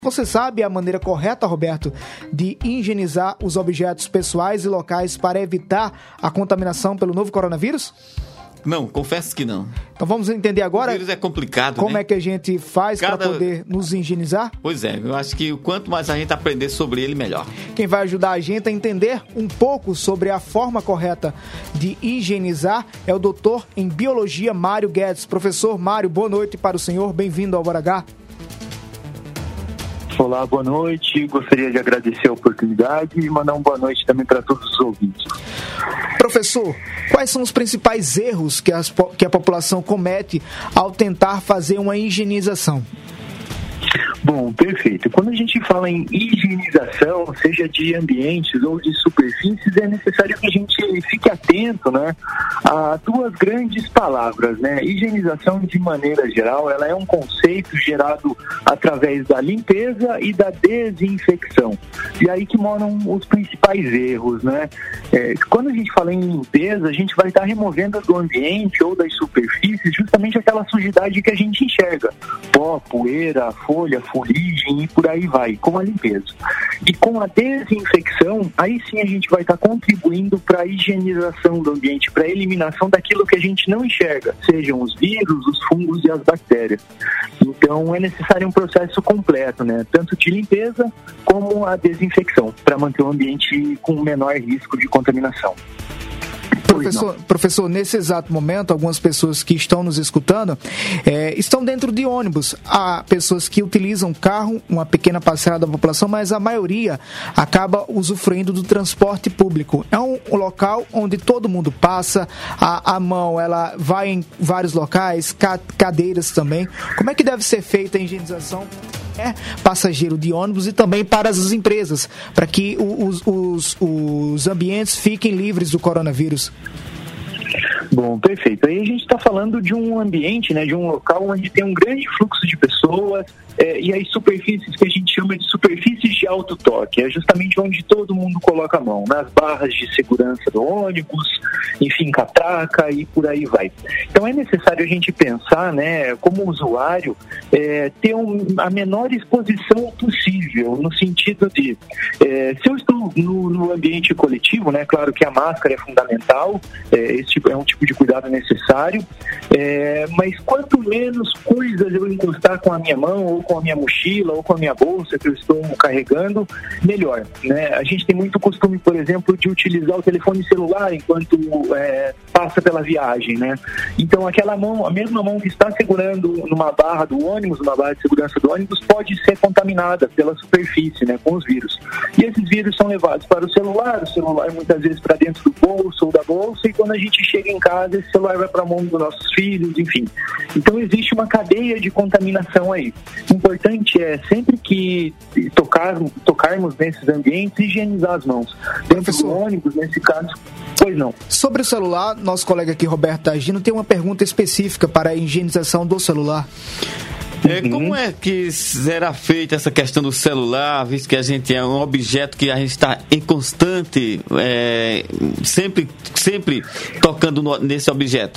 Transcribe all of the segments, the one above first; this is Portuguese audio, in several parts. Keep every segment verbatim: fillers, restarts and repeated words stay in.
Você sabe a maneira correta, Roberto, de higienizar os objetos pessoais e locais para evitar a contaminação pelo novo coronavírus? Não, confesso que não. Então vamos entender agora o vírus é complicado, como né? é que a gente faz Cada... para poder nos higienizar? Pois é, eu acho que quanto mais a gente aprender sobre ele, melhor. Quem vai ajudar a gente a entender um pouco sobre a forma correta de higienizar é o doutor em Biologia, Mário Guedes. Professor Mário, boa noite para o senhor, bem-vindo ao Hora H. Olá, boa noite. Gostaria de agradecer a oportunidade e mandar uma boa noite também para todos os ouvintes. Professor, quais são os principais erros que, as, que a população comete ao tentar fazer uma higienização? Bom, perfeito. Quando a gente fala em higienização, seja de ambientes ou de superfícies, é necessário que a gente fique atento, né, a duas grandes palavras, né? Higienização, de maneira geral, ela é um conceito gerado através da limpeza e da desinfecção. E aí que moram os principais erros, né? É, quando a gente fala em limpeza, a gente vai estar removendo do ambiente ou das superfícies justamente aquela sujidade que a gente enxerga. Pó, poeira, folha, fuligem e por aí vai, com a limpeza. E com a desinfecção, aí sim a gente vai estar contribuindo para a higienização do ambiente, para a eliminação daquilo que a gente não enxerga, sejam os vírus, os fungos e as bactérias. Então é necessário um processo completo, né? Tanto de limpeza como a desinfecção, para manter o ambiente com o menor risco de contaminação. Professor, professor, nesse exato momento, algumas pessoas que estão nos escutando é, estão dentro de ônibus. Há pessoas que utilizam carro, uma pequena parcela da população, mas a maioria acaba usufruindo do transporte público. É um local onde todo mundo passa, a, a mão ela vai em vários locais, ca, cadeiras também. Como é que deve ser feita a higienização? É, passageiro de ônibus e também para as empresas, para que os, os, os ambientes fiquem livres do coronavírus. Bom, perfeito. Aí a gente está falando de um ambiente, né, de um local onde tem um grande fluxo de pessoas é, e as superfícies que a gente chama de superfícies de alto toque, é justamente onde todo mundo coloca a mão, nas barras de segurança do ônibus, enfim, catraca e por aí vai. Então é necessário a gente pensar, né, como usuário, é, ter um, a menor exposição possível, no sentido de, é, se eu estou no, no ambiente coletivo, né, claro que a máscara é fundamental, é, esse tipo, é um tipo de cuidado necessário, é, mas quanto menos coisas eu encostar com a minha mão, ou com a minha mochila, ou com a minha bolsa que eu estou carregando, melhor, né? A gente tem muito costume, por exemplo, de utilizar o telefone celular enquanto é, passa pela viagem, né? Então aquela mão, a mesma mão que está segurando numa barra do ônibus, numa barra de segurança do ônibus, pode ser contaminada pela superfície, né, com os vírus. E esses vírus são levados para o celular, o celular muitas vezes para dentro do bolso ou da bolsa, e quando a gente chega em casa, esse celular vai para a mão dos nossos filhos, enfim. Então existe uma cadeia de contaminação aí. O importante é, sempre que tocar, tocarmos nesses ambientes, higienizar as mãos. Dentro Professor, do ônibus, nesse caso, pois não. Sobre o celular, nosso colega aqui, Roberto Tagino, tem uma pergunta específica para a higienização do celular. É, como é que será feita essa questão do celular, visto que a gente é um objeto que a gente está em constante, é, sempre, sempre tocando no, nesse objeto?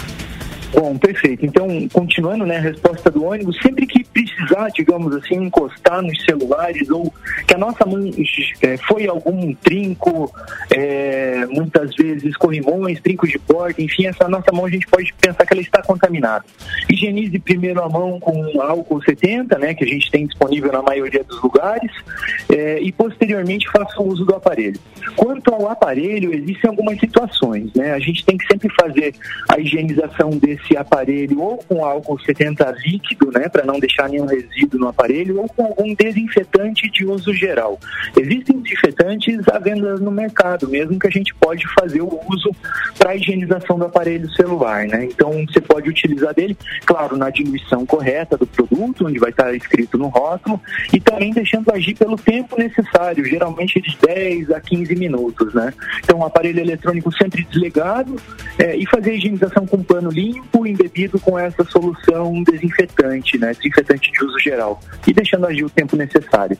Bom, perfeito. Então, continuando, né, a resposta do ônibus, sempre que precisar, digamos assim, encostar nos celulares, ou que a nossa mão é, foi algum trinco, é, muitas vezes corrimões, trincos de porta, enfim, essa nossa mão a gente pode pensar que ela está contaminada. Higienize primeiro a mão com álcool setenta, né, que a gente tem disponível na maioria dos lugares, é, e posteriormente faça o uso do aparelho. Quanto ao aparelho, existem algumas situações, né, a gente tem que sempre fazer a higienização desse esse aparelho ou com álcool setenta líquido, né, para não deixar nenhum resíduo no aparelho, ou com algum desinfetante de uso geral. Existem desinfetantes à venda no mercado, mesmo que a gente pode fazer o uso para a higienização do aparelho celular, né? Então você pode utilizar dele, claro, na diluição correta do produto, onde vai estar escrito no rótulo, e também deixando agir pelo tempo necessário, geralmente de dez a quinze minutos, né? Então o aparelho eletrônico sempre desligado, é, e fazer a higienização com pano limpo, embebido com essa solução desinfetante, né, desinfetante de uso geral, e deixando agir o tempo necessário.